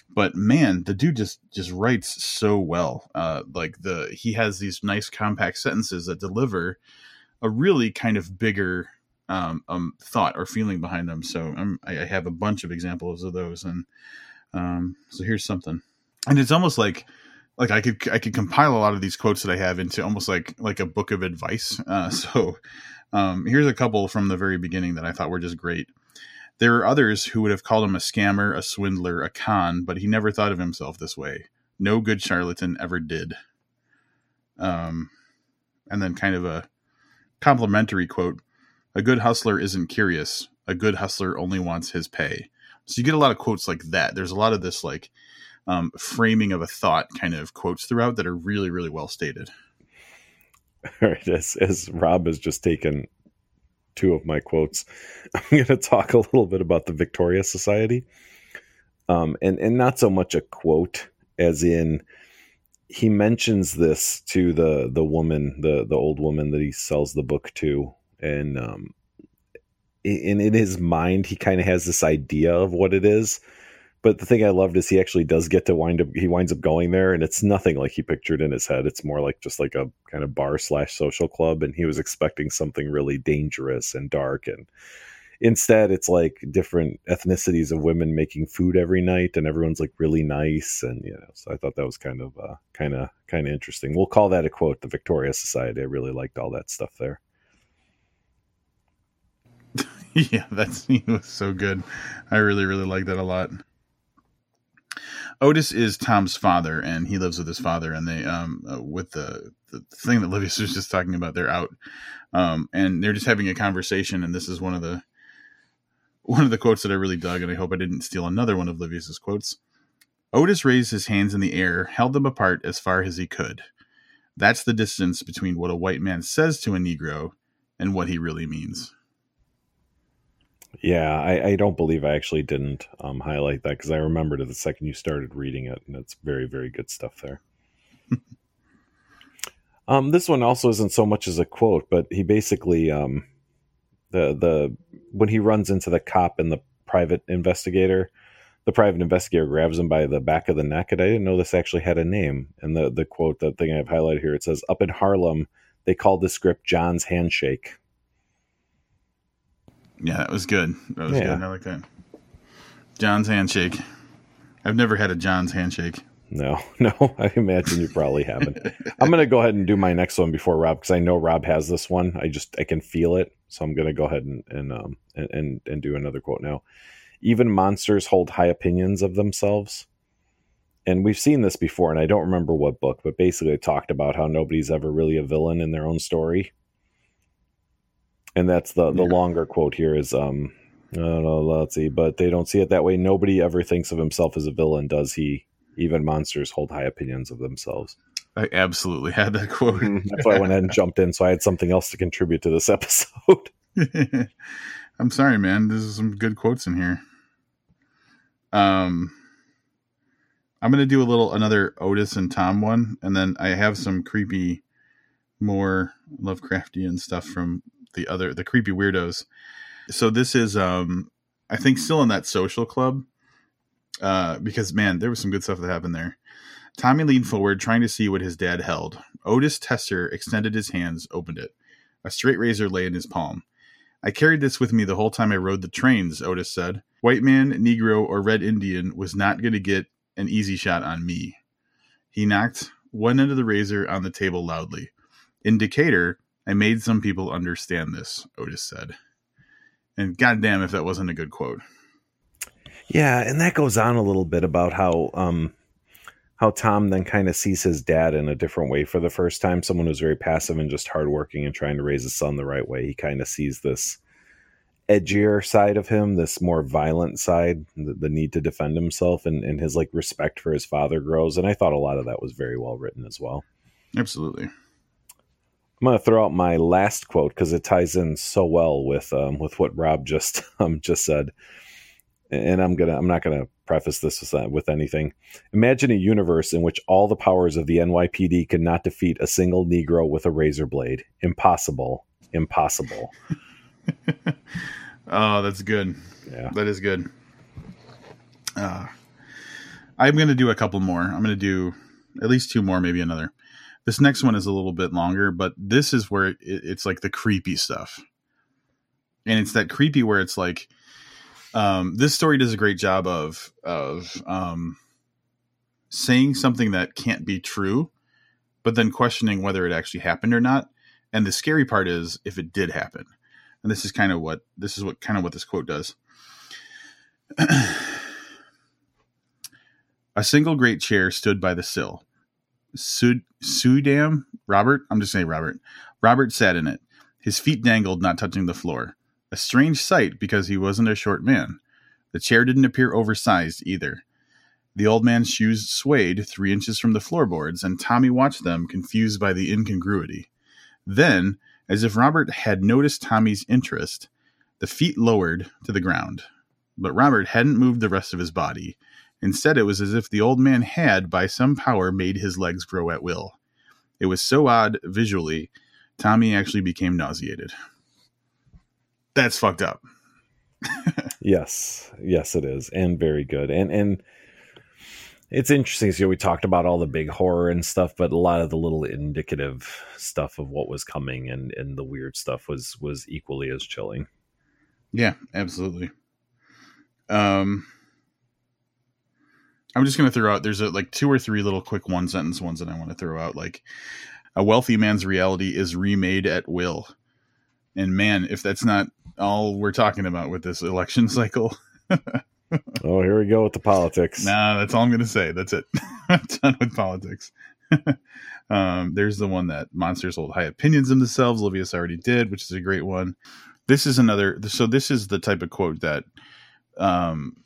But man, the dude just just writes so well. Uh, like the he has these nice compact sentences that deliver a really kind of bigger um, um, thought or feeling behind them. So I'm, I have a bunch of examples of those, and um, so here's something. And it's almost like like I could I could compile a lot of these quotes that I have into almost like like a book of advice. Uh, so um, here's a couple from the very beginning that I thought were just great. There are others who would have called him a scammer, a swindler, a con, but he never thought of himself this way. No good charlatan ever did. Um, and then kind of a complimentary quote. A good hustler isn't curious. A good hustler only wants his pay. So you get a lot of quotes like that. There's a lot of this like um, framing of a thought kind of quotes throughout that are really, really well stated. All right. As, as Rob has just taken two of my quotes, I'm going to talk a little bit about the Victoria Society. Um, and, and not so much a quote as in he mentions this to the, the woman, the, the old woman that he sells the book to. And um, in, in his mind, he kind of has this idea of what it is. But the thing I loved is he actually does get to wind up, he winds up going there, and it's nothing like he pictured in his head. It's more like just like a kind of bar slash social club. And he was expecting something really dangerous and dark. And instead it's like different ethnicities of women making food every night, and everyone's like really nice. And, you know, so I thought that was kind of, uh, kind of, kind of interesting. We'll call that a quote, the Victoria Society. I really liked all that stuff there. Yeah, that's he was so good. I really, really like that a lot. Otis is Tom's father, and he lives with his father. And they, um, uh, with the the thing that Livius was just talking about, they're out, um, and they're just having a conversation. And this is one of the one of the quotes that I really dug, and I hope I didn't steal another one of Livius's quotes. Otis raised his hands in the air, held them apart as far as he could. That's the distance between what a white man says to a Negro and what he really means. Yeah, I, I don't believe I actually didn't um, highlight that because I remembered it the second you started reading it, and it's very, very good stuff there. um, this one also isn't so much as a quote, but he basically um, the the when he runs into the cop and the private investigator, the private investigator grabs him by the back of the neck, and I didn't know this actually had a name. And the the quote, that thing I've highlighted here, it says, "Up in Harlem, they called the script John's handshake." Yeah, that was good. That was Yeah. good. I like that. John's handshake. I've never had a John's handshake. No, no, I imagine you probably haven't. I'm going to go ahead and do my next one before Rob, because I know Rob has this one. I just, I can feel it. So I'm going to go ahead and, and, um, and, and, and do another quote now. Even monsters hold high opinions of themselves. And we've seen this before, and I don't remember what book, but basically it talked about how nobody's ever really a villain in their own story. And that's the, the yeah. longer quote here is, um, I don't know, let's see, but they don't see it that way. Nobody ever thinks of himself as a villain, does he? Even monsters hold high opinions of themselves. I absolutely had that quote. That's why I went ahead and jumped in, so I had something else to contribute to this episode. I'm sorry, man. There's some good quotes in here. Um, I'm going to do a little, another Otis and Tom one, and then I have some creepy, more Lovecraftian stuff from the other, the creepy weirdos. So this is, um, I think, still in that social club, uh, because man, there was some good stuff that happened there. Tommy leaned forward, trying to see what his dad held. Otis Tesser extended his hands, opened it. A straight razor lay in his palm. I carried this with me the whole time I rode the trains, Otis said. White man, Negro, or Red Indian was not going to get an easy shot on me. He knocked one end of the razor on the table loudly. In Decatur, I made some people understand this, Otis said. And goddamn if that wasn't a good quote. Yeah, and that goes on a little bit about how um, how Tom then kind of sees his dad in a different way for the first time. Someone who's very passive and just hardworking and trying to raise his son the right way. He kind of sees this edgier side of him, this more violent side, the, the need to defend himself, and, and his like respect for his father grows. And I thought a lot of that was very well written as well. Absolutely. I'm going to throw out my last quote because it ties in so well with um, with what Rob just um, just said, and I'm gonna I'm not going to preface this with, with anything. Imagine a universe in which all the powers of the N Y P D could not defeat a single Negro with a razor blade. Impossible, impossible. Oh, that's good. Yeah, that is good. Uh, I'm going to do a couple more. I'm going to do at least two more, maybe another. This next one is a little bit longer, but this is where it, it's like the creepy stuff. And it's that creepy where it's like, um, this story does a great job of, of, um, saying something that can't be true, but then questioning whether it actually happened or not. And the scary part is if it did happen. And this is kind of what, this is what kind of what this quote does. A single great chair stood by the sill. Sud- Sudam, Robert, I'm just saying Robert. Robert sat in it. His feet dangled, not touching the floor. A strange sight because he wasn't a short man. The chair didn't appear oversized either. The old man's shoes swayed three inches from the floorboards, and Tommy watched them, confused by the incongruity. Then, as if Robert had noticed Tommy's interest, the feet lowered to the ground. But Robert hadn't moved the rest of his body. Instead, it was as if the old man had, by some power, made his legs grow at will. It was so odd visually, Tommy actually became nauseated. That's fucked up. Yes. Yes, it is. And very good. And and it's interesting. So we talked about all the big horror and stuff, but a lot of the little indicative stuff of what was coming and, and the weird stuff was was equally as chilling. Yeah, absolutely. Um, I'm just going to throw out, there's a, like two or three little quick one sentence ones that I want to throw out. Like, a wealthy man's reality is remade at will. And man, if that's not all we're talking about with this election cycle. Oh, here we go with the politics. Nah, that's all I'm going to say. That's it. I'm done with politics. um, there's the one that monsters hold high opinions of themselves. Livius already did, which is a great one. This is another. So this is the type of quote that um,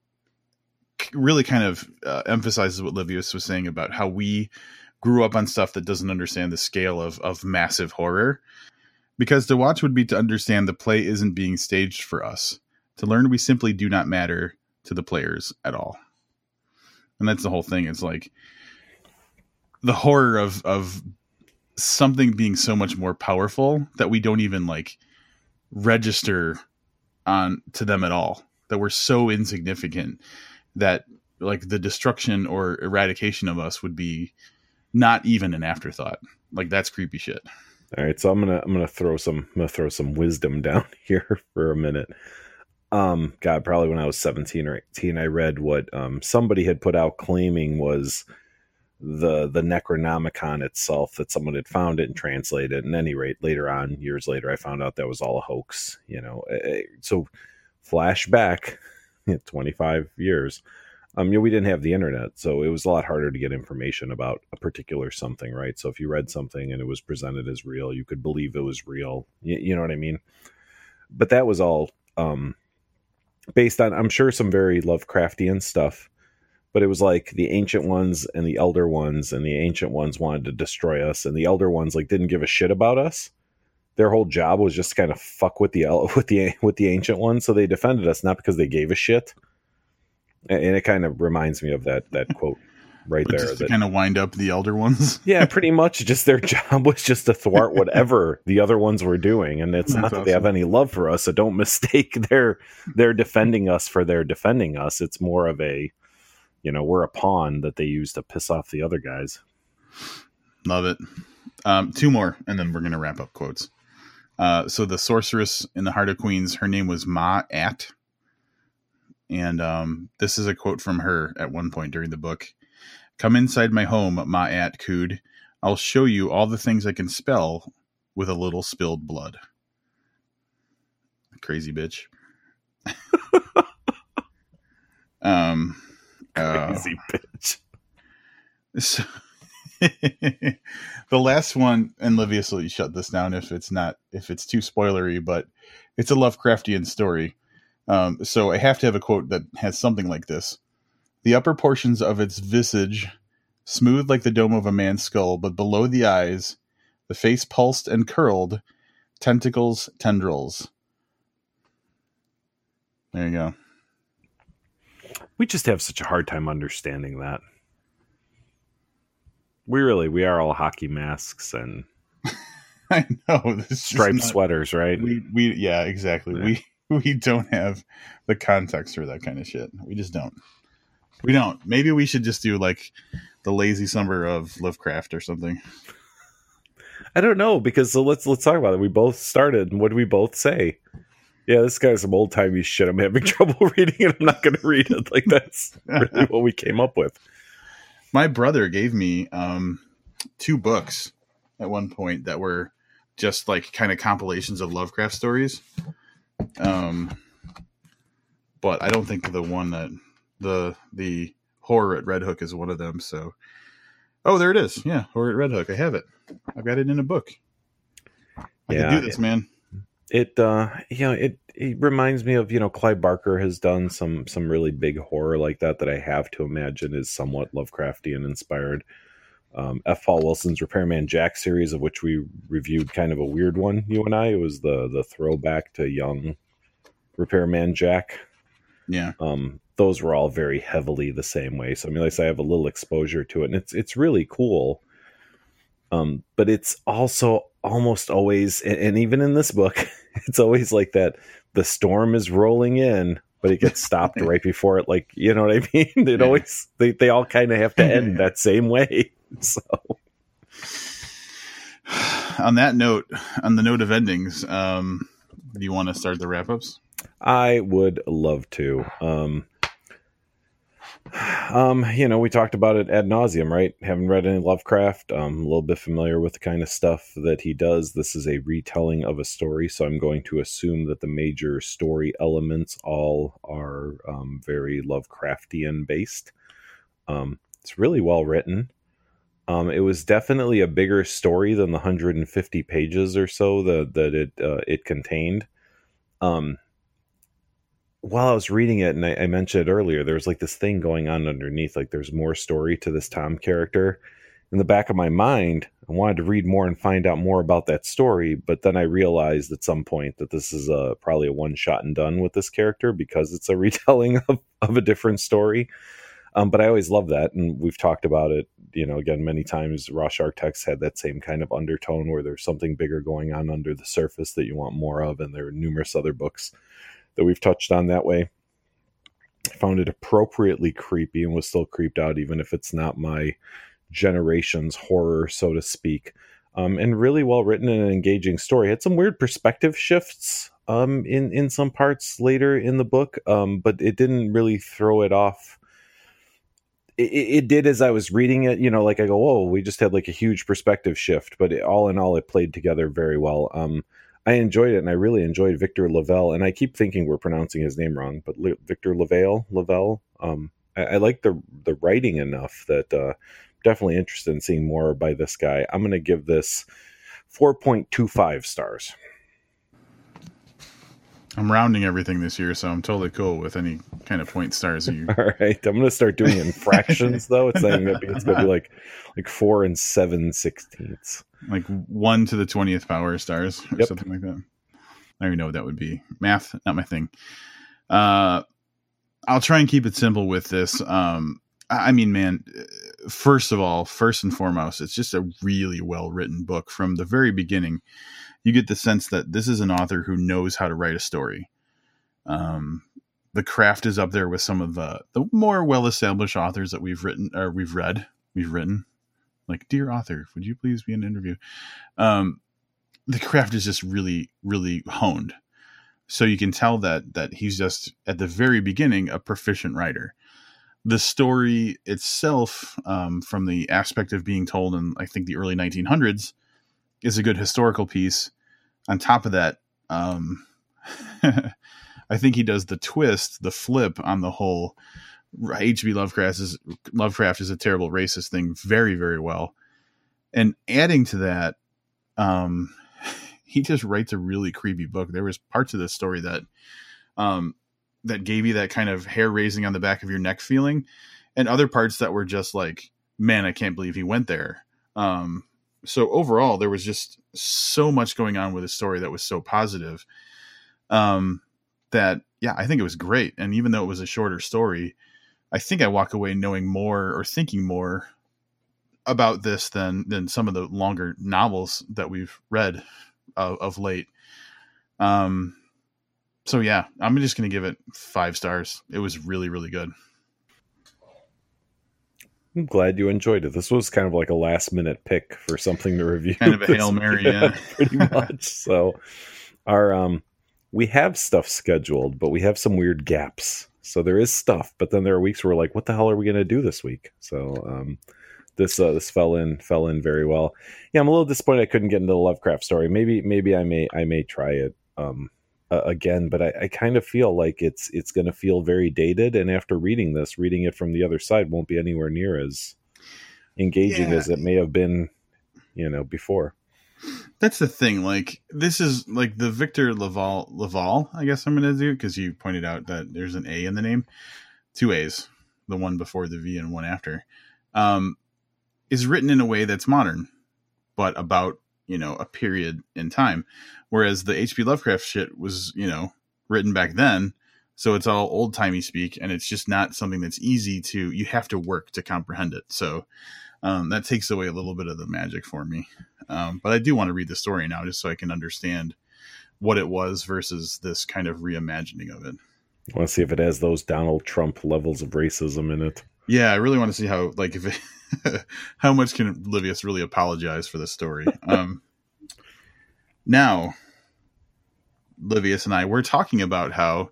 really kind of uh, emphasizes what Livius was saying about how we grew up on stuff that doesn't understand the scale of, of massive horror. Because to watch would be to understand the play isn't being staged for us. To learn, we simply do not matter to the players at all. And that's the whole thing. It's like the horror of, of something being so much more powerful that we don't even like register on to them at all. That we're so insignificant that like the destruction or eradication of us would be not even an afterthought. Like that's creepy shit. All right, so I'm gonna I'm gonna throw some I'm gonna throw some wisdom down here for a minute. Um, God, probably when I was seventeen or eighteen, I read what um, somebody had put out claiming was the the Necronomicon itself, that someone had found it and translated it. And at any rate, later on, years later, I found out that was all a hoax. You know, so flashback, twenty-five years. Um, you know, we didn't have the internet, so it was a lot harder to get information about a particular something, right? So if you read something and it was presented as real, you could believe it was real. You, you know what I mean? But that was all um, based on, I'm sure, some very Lovecraftian stuff. But it was like the ancient ones and the elder ones, and the ancient ones wanted to destroy us, and the elder ones like didn't give a shit about us. Their whole job was just kind of fuck with the with the with the ancient ones, so they defended us not because they gave a shit. And it kind of reminds me of that that quote right there. Just to that, kind of wind up the elder ones. Yeah, pretty much. Just their job was just to thwart whatever the other ones were doing. And it's That's not that awesome. they have any love for us, so don't mistake their their defending us for their defending us. It's more of a, you know, we're a pawn that they use to piss off the other guys. Love it. Um, two more, and then we're going to wrap up quotes. Uh, so the sorceress in the Heart of Queens, her name was Ma-At. And um, this is a quote from her at one point during the book. "Come inside my home, Ma-At cooed. I'll show you all the things I can spell with a little spilled blood." Crazy bitch. um, Crazy uh, bitch. So the last one, and Livius will shut this down if it's not, if it's too spoilery, but it's a Lovecraftian story. Um, so I have to have a quote that has something like this. "The upper portions of its visage, smooth like the dome of a man's skull, but below the eyes, the face pulsed and curled, tentacles, tendrils." There you go. We just have such a hard time understanding that. We really, we are all hockey masks and I know. This striped not, sweaters, right? We, we, yeah, exactly. Yeah. We, we don't have the context for that kind of shit. We just don't. We don't. Maybe we should just do like the lazy summer of Lovecraft or something. I don't know, because so let's let's talk about it. We both started, and what did we both say? Yeah, this guy's some old timey shit. I'm having trouble reading it. I'm not going to read it. Like, that's really what we came up with. My brother gave me um, two books at one point that were just like kind of compilations of Lovecraft stories. Um, but I don't think the one that the the Horror at Red Hook is one of them. So, oh, there it is. Yeah, Horror at Red Hook. I have it. I've got it in a book. I yeah, can do this, it, man. It, uh, you know, it, it reminds me of, you know, Clive Barker has done some some really big horror like that that I have to imagine is somewhat Lovecraftian inspired. Um, F. Paul Wilson's Repairman Jack series, of which we reviewed kind of a weird one, you and I. It was the the throwback to young Repairman Jack. Yeah. Um, those were all very heavily the same way. So I mean, like I say, I have a little exposure to it, and it's it's really cool. Um, but it's also almost always, and, and even in this book, it's always like that. The storm is rolling in, but it gets stopped right before it. Like, you know what I mean? It Yeah. always they they all kind of have to end that same way. So, on that note, on the note of endings, um, do you want to start the wrap ups? I would love to. Um, um, you know, we talked about it ad nauseum, right? Haven't read any Lovecraft. Um, a little bit familiar with the kind of stuff that he does. This is a retelling of a story, so I'm going to assume that the major story elements all are um, very Lovecraftian based. Um, it's really well written. Um, it was definitely a bigger story than the one hundred fifty pages or so that that it uh, it contained. Um, while I was reading it, and I, I mentioned it earlier, there was like this thing going on underneath. Like, there's more story to this Tom character. In the back of my mind, I wanted to read more and find out more about that story, but then I realized at some point that this is a probably a one shot and done with this character because it's a retelling of, of a different story. Um, but I always love that, and we've talked about it, you know, again, many times. Rorschach Text had that same kind of undertone where there's something bigger going on under the surface that you want more of, and there are numerous other books that we've touched on that way. I found it appropriately creepy and was still creeped out, even if it's not my generation's horror, so to speak. Um, and really well written and an engaging story. It had some weird perspective shifts um, in, in some parts later in the book, um, but it didn't really throw it off. It, it did as I was reading it, you know, like I go, whoa, we just had like a huge perspective shift, but it, all in all, it played together very well. Um, I enjoyed it, and I really enjoyed Victor LaValle, and I keep thinking we're pronouncing his name wrong, but Le- Victor LaValle, LaValle, um, I, I like the the writing enough that uh, definitely interested in seeing more by this guy. I'm going to give this four point two five stars. I'm rounding everything this year, so I'm totally cool with any kind of point stars. You... All right, I'm going to start doing it in fractions, though. It's not going to be. It's going to be like like four and seven sixteenths. Like one to the twentieth power stars or Yep. something like that. I don't even know what that would be. Math, not my thing. Uh, I'll try and keep it simple with this. Um, I mean, man, first of all, first and foremost, it's just a really well written book from the very beginning. You get the sense that this is an author who knows how to write a story. Um, the craft is up there with some of the, the more well-established authors that we've written or we've read, we've written. Like, dear author, would you please be in an interview? Um, the craft is just really, really honed. So you can tell that that he's just, at the very beginning, a proficient writer. The story itself, um, from the aspect of being told in, I think, the early nineteen hundreds, is a good historical piece. On top of that, um, I think he does the twist, the flip on the whole H P Lovecraft is Lovecraft is a terrible racist thing very, very well. And adding to that, um, he just writes a really creepy book. There was parts of this story that, um, that gave you that kind of hair raising on the back of your neck feeling, and other parts that were just like, man, I can't believe he went there. Um, so overall, there was just so much going on with the story that was so positive, um, that, yeah, I think it was great. And even though it was a shorter story, I think I walk away knowing more or thinking more about this than than some of the longer novels that we've read of, of late. Um, so yeah, I'm just going to give it five stars. It was really, really good. I'm glad you enjoyed it. This was kind of like a last minute pick for something to review. Kind of a Hail Mary, yeah. Pretty much. So our um we have stuff scheduled, but we have some weird gaps. So there is stuff, but then there are weeks where we're like, what the hell are we gonna do this week? So um this uh, this fell in fell in very well. Yeah, I'm a little disappointed I couldn't get into the Lovecraft story. Maybe maybe I may I may try it um uh, again, but I, I kind of feel like it's it's going to feel very dated. And after reading this, reading it from the other side won't be anywhere near as engaging yeah. as it may have been, you know, before. That's the thing. Like, this is like the Victor Laval, Laval, I guess I'm going to do, because you pointed out that there's an A in the name, two A's, the one before the V and one after, um, is written in a way that's modern, but about, you know, a period in time. Whereas the H P Lovecraft shit was, you know, written back then. So it's all old timey speak, and it's just not something that's easy to, you have to work to comprehend it. So um, that takes away a little bit of the magic for me. Um, but I do want to read the story now just so I can understand what it was versus this kind of reimagining of it. I want to see if it has those Donald Trump levels of racism in it. Yeah, I really want to see how, like, if it, how much can Livius really apologize for this story. Um, now, Livius and I were talking about how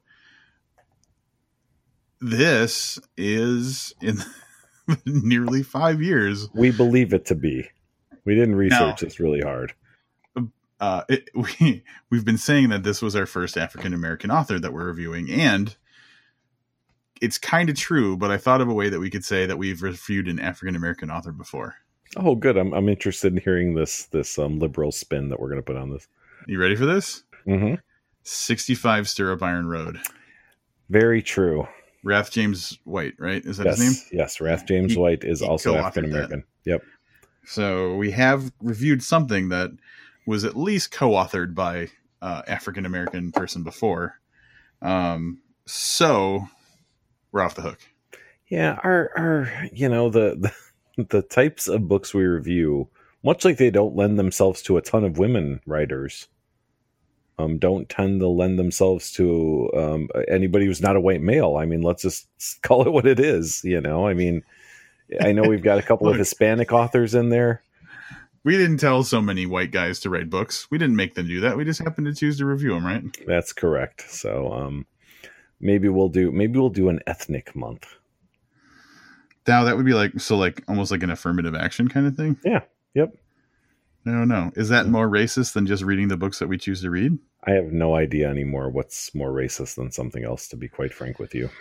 this is in nearly five years. We believe it to be. We didn't research this really hard. Uh, it, we, we've been saying that this was our first African-American author that we're reviewing, and it's kind of true, but I thought of a way that we could say that we've reviewed an African-American author before. Oh, good. I'm I'm interested in hearing this this um, liberal spin that we're going to put on this. You ready for this? Mm-hmm. sixty-five Stirrup Iron Road. Very true. Wrath James White, right? Is that yes, his name? Yes, Wrath James he, White is also African-American. That. Yep. So we have reviewed something that was at least co-authored by uh, African-American person before. Um, so we're off the hook. Yeah, our, our you know, the, the the types of books we review, much like they don't lend themselves to a ton of women writers, um, don't tend to lend themselves to um, anybody who's not a white male. I mean, let's just call it what it is, you know? I mean, I know we've got a couple Look, of Hispanic authors in there. We didn't tell so many white guys to write books. We didn't make them do that. We just happened to choose to review them, right? That's correct. So um, maybe we'll do maybe we'll do an ethnic month. Now that would be like so, like almost like an affirmative action kind of thing. Yeah. Yep. No, no. Is that more racist than just reading the books that we choose to read? I have no idea anymore what's more racist than something else, to be quite frank with you.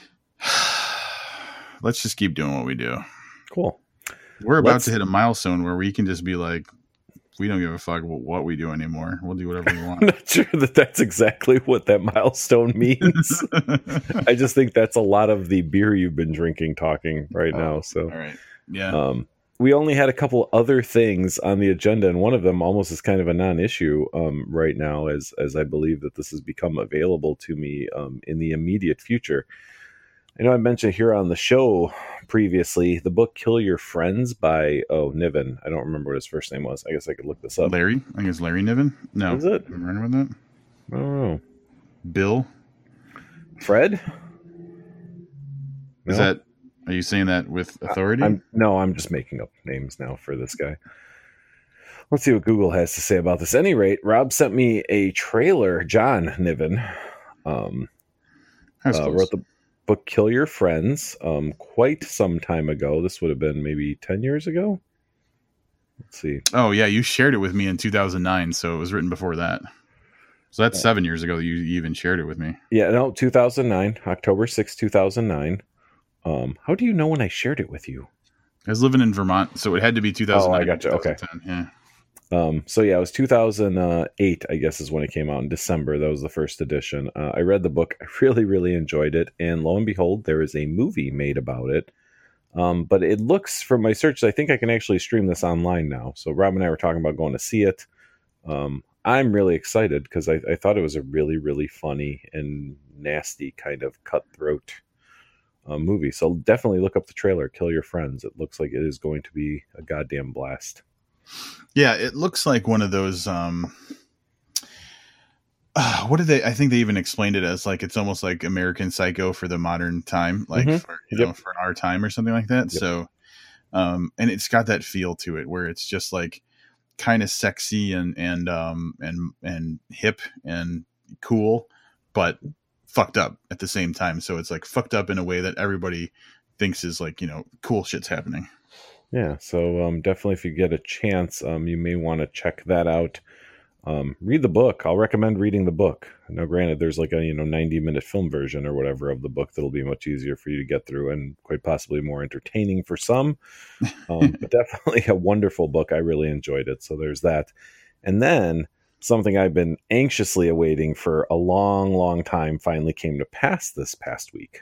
Let's just keep doing what we do. Cool. We're about Let's... to hit a milestone where we can just be like, we don't give a fuck what we do anymore. We'll do whatever we want. I'm not sure that that's exactly what that milestone means. I just think that's a lot of the beer you've been drinking talking right oh, now. So, all right. Yeah. Um, we only had a couple other things on the agenda, and one of them almost is kind of a non-issue um, right now, as as I believe that this has become available to me um, in the immediate future. I know I mentioned here on the show previously the book Kill Your Friends by, oh, Niven. I don't remember what his first name was. I guess I could look this up. Larry? I think it's Larry Niven. No. Is it? Remember that? I don't know. Bill? Fred? Is no? that, are you saying that with authority? I'm, no, I'm just making up names now for this guy. Let's see what Google has to say about this. At any rate, Rob sent me a trailer. John Niven um, uh, wrote the book Kill Your Friends um, quite some time ago. This would have been maybe ten years ago. Let's see. Oh, yeah. You shared it with me in two thousand nine, so it was written before that. So that's yeah. seven years ago that you even shared it with me. Yeah, no, two thousand nine, October sixth, two thousand nine. Um, how do you know when I shared it with you? I was living in Vermont, so it had to be two thousand nine. Oh, I got you. Okay. Yeah. Um, so yeah, it was two thousand eight, I guess, is when it came out in December. That was the first edition. Uh, I read the book. I really, really enjoyed it. And lo and behold, there is a movie made about it. Um, but it looks, from my search, I think I can actually stream this online now. So Rob and I were talking about going to see it. Um, I'm really excited because I, I thought it was a really, really funny and nasty kind of cutthroat uh, movie. So definitely look up the trailer, Kill Your Friends. It looks like it is going to be a goddamn blast. Yeah, it looks like one of those. Um, uh, what did they? I think they even explained it as like it's almost like American Psycho for the modern time, like mm-hmm. for, you yep. know, for our time or something like that. Yep. So Um, and it's got that feel to it where it's just like kind of sexy and, and, um, and, and hip and cool, but fucked up at the same time. So it's like fucked up in a way that everybody thinks is like, you know, cool shit's happening. Yeah. So um, definitely if you get a chance, um, you may want to check that out. Um, read the book. I'll recommend reading the book. Now, granted, there's like a, you know, ninety minute film version or whatever of the book that'll be much easier for you to get through and quite possibly more entertaining for some. Um, but definitely a wonderful book. I really enjoyed it. So there's that. And then something I've been anxiously awaiting for a long, long time finally came to pass this past week.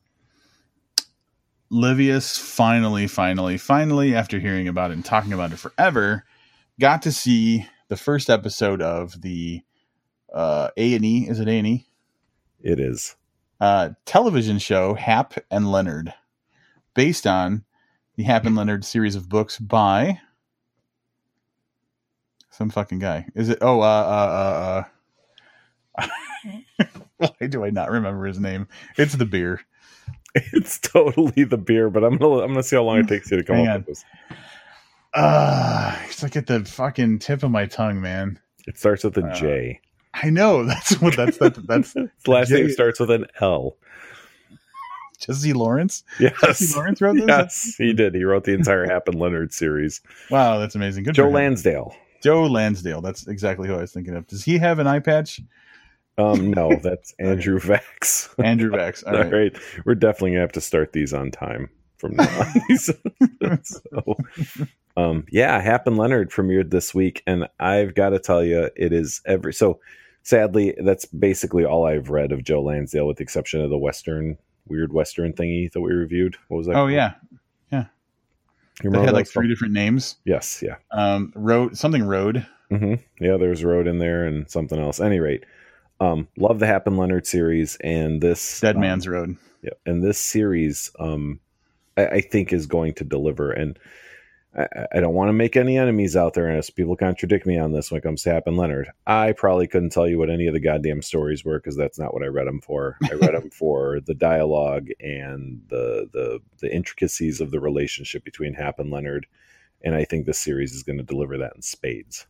Livius finally, finally, finally, after hearing about it and talking about it forever, got to see the first episode of the uh, A and E. Is it A and E? It is. Uh, television show Hap and Leonard, based on the Hap and Leonard series of books by some fucking guy. Is it? Oh, uh, uh, uh, uh. Why do I not remember his name? It's the beer. It's totally the beer, but I'm gonna I'm gonna see how long it takes you to come Hang up on. with this. Uh, it's like at the fucking tip of my tongue, man. It starts with a Uh, J. I know that's what that's that, that's The last J- name starts with an L. Jesse Lawrence. Yes. Jesse Lawrence wrote this. Yes, he did. He wrote the entire Hap and Leonard series. Wow, that's amazing. Good. Joe for him. Lansdale. Joe Lansdale. That's exactly who I was thinking of. Does he have an eye patch? Um, no, that's Andrew Vax. Andrew Vax. All All right. right. We're definitely gonna have to start these on time from now on. so, um, yeah, Hap and Leonard premiered this week, and I've got to tell you, it is every so. Sadly, that's basically all I've read of Joe Lansdale, with the exception of the Western, weird Western thingy that we reviewed. What was that? Oh called? yeah, You they remember had like that three stuff? different names. Yes, yeah. Um, road something road. hmm Yeah, there's Road in there and something else. At any rate, um, love the Hap and Leonard series, and this Dead um, Man's Road. Yeah, and this series, um, I, I think is going to deliver. And I, I don't want to make any enemies out there, and people contradict me on this when it comes to Hap and Leonard. I probably couldn't tell you what any of the goddamn stories were, because that's not what I read them for. I read them for the dialogue and the the the intricacies of the relationship between Hap and Leonard. And I think this series is going to deliver that in spades.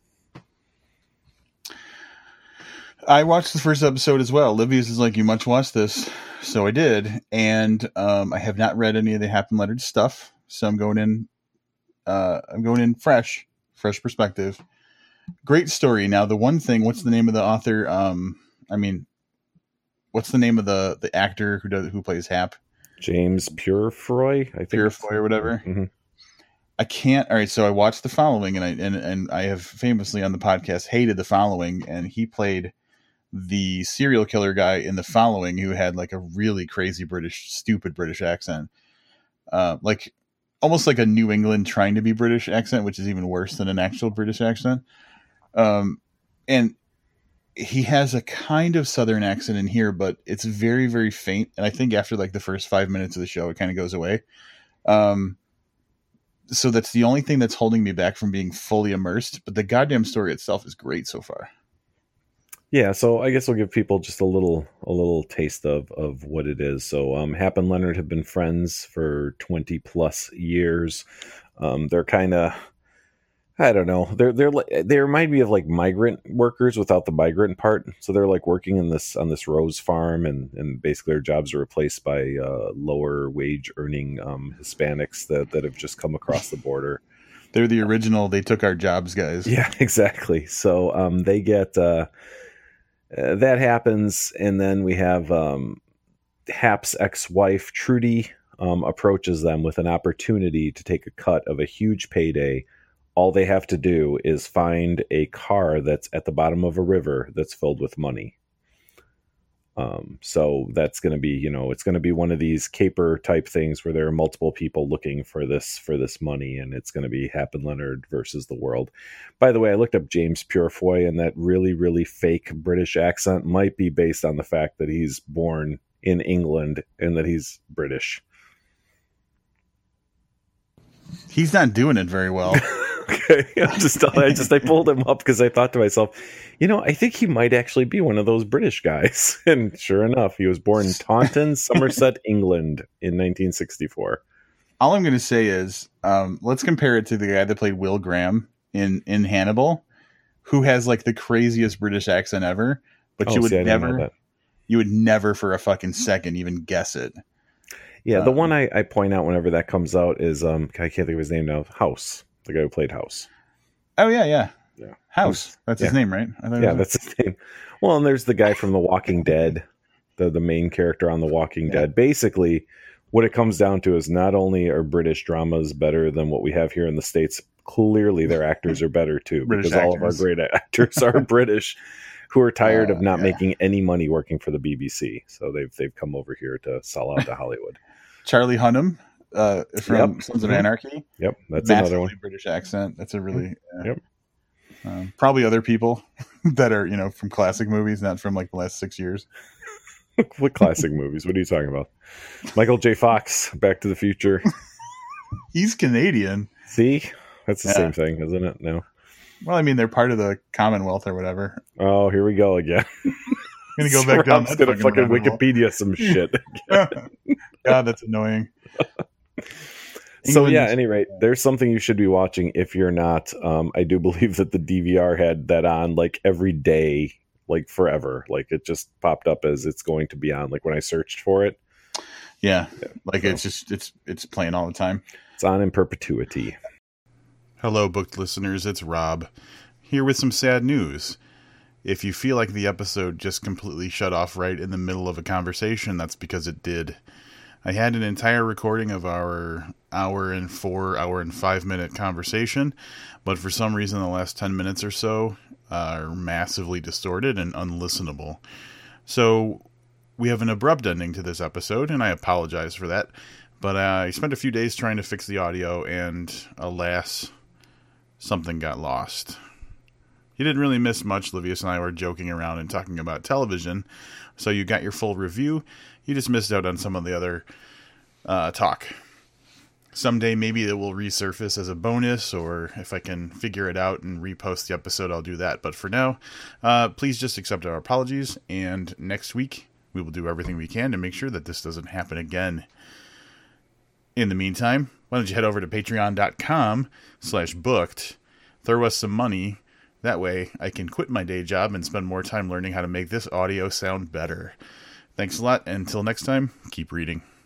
I watched the first episode as well. Livius is like, you must watch this. So I did. And um, I have not read any of the Hap and Leonard stuff. So I'm going in, uh, I'm going in fresh, fresh perspective. Great story. Now, the one thing, what's the name of the author? Um, I mean, what's the name of the, the actor who does, who plays Hap? James Purefoy, I think. Purefoy or whatever. Mm-hmm. I can't. All right. So I watched The Following, and I, and, and I have famously on the podcast hated The Following, and he played the serial killer guy in The Following, who had like a really crazy British, stupid British accent. Uh, like almost like a New England trying to be British accent, which is even worse than an actual British accent. Um, and he has a kind of Southern accent in here, but it's very, very faint. And I think after like the first five minutes of the show, it kind of goes away. Um, so that's the only thing that's holding me back from being fully immersed, but the goddamn story itself is great so far. Yeah, so I guess we'll give people just a little a little taste of, of what it is. So um, Hap and Leonard have been friends for twenty plus years. Um, they're kind of, I don't know, they're they're like, they remind me of like migrant workers without the migrant part. So they're like working in this on this rose farm, and, and basically their jobs are replaced by uh, lower wage earning um, Hispanics that, that have just come across the border. They're the original "they took our jobs" guys. Yeah, exactly. So um, they get. Uh, Uh, that happens, and then we have um, Hap's ex-wife, Trudy, um, approaches them with an opportunity to take a cut of a huge payday. All they have to do is find a car that's at the bottom of a river that's filled with money. Um, so that's going to be, you know, it's going to be one of these caper type things where there are multiple people looking for this, for this money. And it's going to be Hap and Leonard versus the world. By the way, I looked up James Purefoy, and that really, really fake British accent might be based on the fact that he's born in England and that he's British. He's not doing it very well. Okay. I just, I just, I pulled him up because I thought to myself, you know, I think he might actually be one of those British guys. And sure enough, he was born in Taunton, Somerset, England in nineteen sixty-four. all I'm going to say is, um, let's compare it to the guy that played Will Graham in, in Hannibal, who has like the craziest British accent ever, but Oh, you would see, I didn't know never, that. you would never for a fucking second even guess it. Yeah, the Um, one I, I point out whenever that comes out is um I can't think of his name now. House, the guy who played House. Oh yeah, yeah, Yeah, House. That's his yeah. name, right? I thought it Yeah, was- that's his name. Well, and there's the guy from The Walking Dead, the the main character on The Walking Yeah. Dead. Basically, what it comes down to is not only are British dramas better than what we have here in the States, clearly their actors are better too, British because all of our actors. great actors are British, who are tired Uh, of not yeah. making any money working for the B B C. So they've they've come over here to sell out to Hollywood. Charlie Hunnam uh, from Yep. Sons of Mhm. Anarchy. Yep, that's Massively another one. British accent. That's a really uh, Yep. um, probably other people that are, you know, from classic movies, not from like the last six years. What classic movies? What are you talking about? Michael J. Fox, Back to the Future. He's Canadian. See, that's the Yeah. same thing, isn't it? No. Well, I mean, they're part of the Commonwealth or whatever. Oh, here we go again. I'm gonna go back down. Rob's that gonna fucking rabbit hole. Wikipedia some shit. God, that's annoying. So England yeah, at is- any rate, there's something you should be watching if you're not. Um, I do believe that the D V R had that on like every day, like forever. Like it just popped up as it's going to be on. Like when I searched for it, Yeah, like so. it's just it's it's playing all the time. it's on in perpetuity. Hello, booked listeners. It's Rob here with some sad news. If you feel like the episode just completely shut off right in the middle of a conversation, that's because it did. I had an entire recording of our hour and four, hour and five minute conversation, but for some reason the last ten minutes or so are massively distorted and unlistenable. So we have an abrupt ending to this episode, and I apologize for that. But uh, I spent a few days trying to fix the audio, and alas, something got lost. You didn't really miss much. Livius and I were joking around and talking about television, so you got your full review. You just missed out on some of the other uh, talk. Someday maybe it will resurface as a bonus, or if I can figure it out and repost the episode, I'll do that. But for now, uh, please just accept our apologies, and next week we will do everything we can to make sure that this doesn't happen again. In the meantime, why don't you head over to patreon.com slash booked, throw us some money. That way I can quit my day job and spend more time learning how to make this audio sound better. Thanks a lot. Until next time, keep reading.